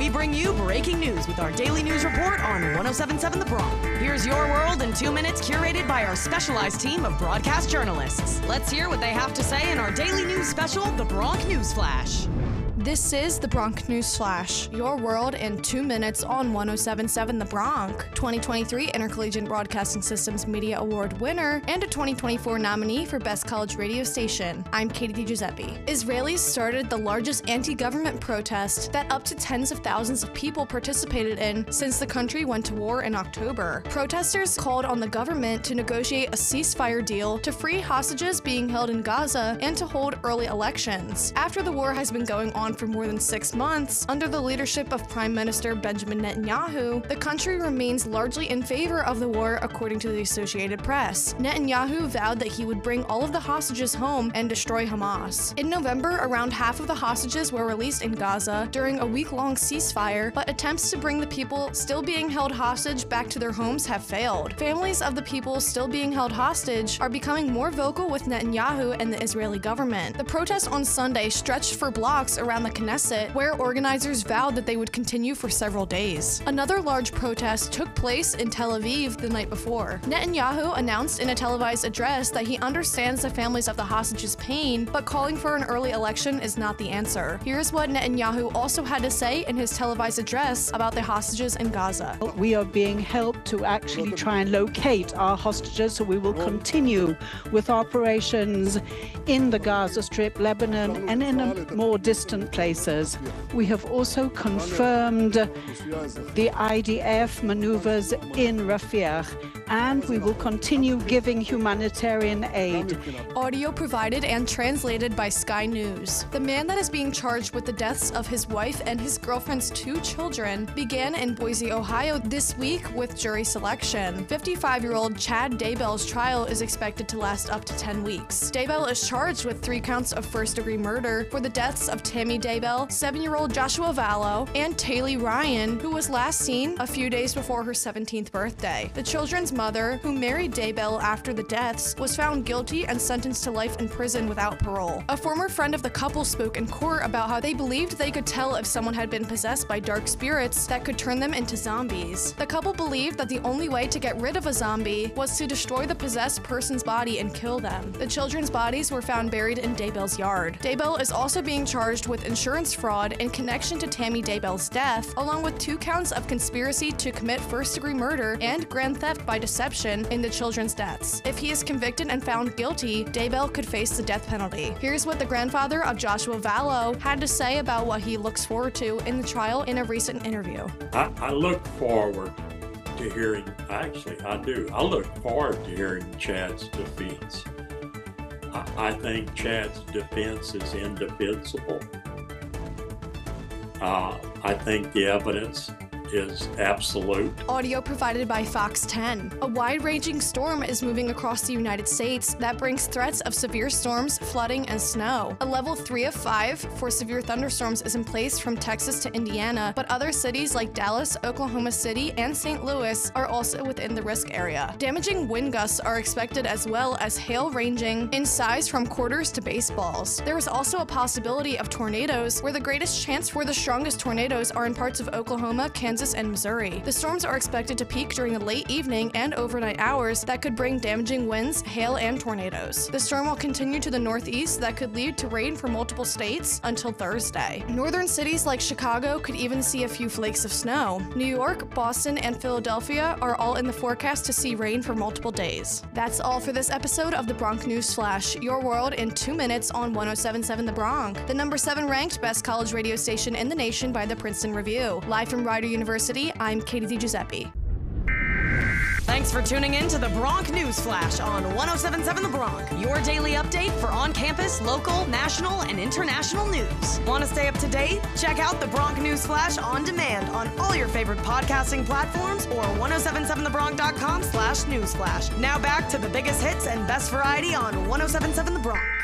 we bring you breaking news with our daily news report on 1077 The Bronc. Here's your world in 2 minutes, curated by our specialized team of broadcast journalists. Let's hear what they have to say in our daily news special, The Bronc News Flash. This is the Bronc News Flash, your world in 2 minutes on 1077 The Bronc, 2023 Intercollegiate Broadcasting Systems Media Award winner, and a 2024 nominee for Best College Radio Station. I'm Katie DiGiuseppe. Israelis started the largest anti-government protest that up to tens of thousands of people participated in since the country went to war in October. Protesters called on the government to negotiate a ceasefire deal to free hostages being held in Gaza and to hold early elections. After the war has been going on for more than 6 months, under the leadership of Prime Minister Benjamin Netanyahu, the country remains largely in favor of the war, according to the Associated Press. Netanyahu vowed that he would bring all of the hostages home and destroy Hamas. In November, around half of the hostages were released in Gaza during a week-long ceasefire, but attempts to bring the people still being held hostage back to their homes have failed. Families of the people still being held hostage are becoming more vocal with Netanyahu and the Israeli government. The protest on Sunday stretched for blocks around the Knesset, where organizers vowed that they would continue for several days. Another large protest took place in Tel Aviv the night before. Netanyahu announced in a televised address that he understands the families of the hostages' pain, but calling for an early election is not the answer. Here's what Netanyahu also had to say in his televised address about the hostages in Gaza. We are being helped to actually try and locate our hostages, so we will continue with operations in the Gaza Strip, Lebanon, and in more distant places. We have also confirmed the IDF maneuvers in Rafah, and we will continue giving humanitarian aid. Audio provided and translated by Sky News. The man that is being charged with the deaths of his wife and his girlfriend's 2 children began in Boise, Ohio this week with jury selection. 55-year-old Chad Daybell's trial is expected to last up to 10 weeks. Daybell is charged with 3 counts of first-degree murder for the deaths of Tammy Daybell, 7-year-old Joshua Vallow, and Taylor Ryan, who was last seen a few days before her 17th birthday. The children's mother, who married Daybell after the deaths, was found guilty and sentenced to life in prison without parole. A former friend of the couple spoke in court about how they believed they could tell if someone had been possessed by dark spirits that could turn them into zombies. The couple believed that the only way to get rid of a zombie was to destroy the possessed person's body and kill them. The children's bodies were found buried in Daybell's yard. Daybell is also being charged with insurance fraud in connection to Tammy Daybell's death, along with 2 counts of conspiracy to commit first-degree murder and grand theft by deception in the children's deaths. If he is convicted and found guilty, Daybell could face the death penalty. Here's what the grandfather of Joshua Vallow had to say about what he looks forward to in the trial in a recent interview. I look forward to hearing, actually I do, I look forward to hearing Chad's defense. I think Chad's defense is indefensible. I think the evidence is absolute. Audio provided by Fox 10. A wide-ranging storm is moving across the United States that brings threats of severe storms, flooding, and snow. A level 3 of 5 for severe thunderstorms is in place from Texas to Indiana, but other cities like Dallas, Oklahoma City, and St. Louis are also within the risk area. Damaging wind gusts are expected, as well as hail ranging in size from quarters to baseballs. There is also a possibility of tornadoes, where the greatest chance for the strongest tornadoes are in parts of Oklahoma, Kansas, and Missouri. The storms are expected to peak during the late evening and overnight hours that could bring damaging winds, hail, and tornadoes. The storm will continue to the northeast that could lead to rain for multiple states until Thursday. Northern cities like Chicago could even see a few flakes of snow. New York, Boston, and Philadelphia are all in the forecast to see rain for multiple days. That's all for this episode of the Bronc News Flash, your world in 2 minutes on 1077 The Bronc, the number 7 ranked best college radio station in the nation by the Princeton Review. Live from Rider University, I'm Katie DiGiuseppe. Thanks for tuning in to the Bronc News Flash on 1077 The Bronc, your daily update for on-campus, local, national, and international news. Want to stay up to date? Check out the Bronc News Flash on demand on all your favorite podcasting platforms or 1077thebronc.com/newsflash. Now back to the biggest hits and best variety on 1077 The Bronc.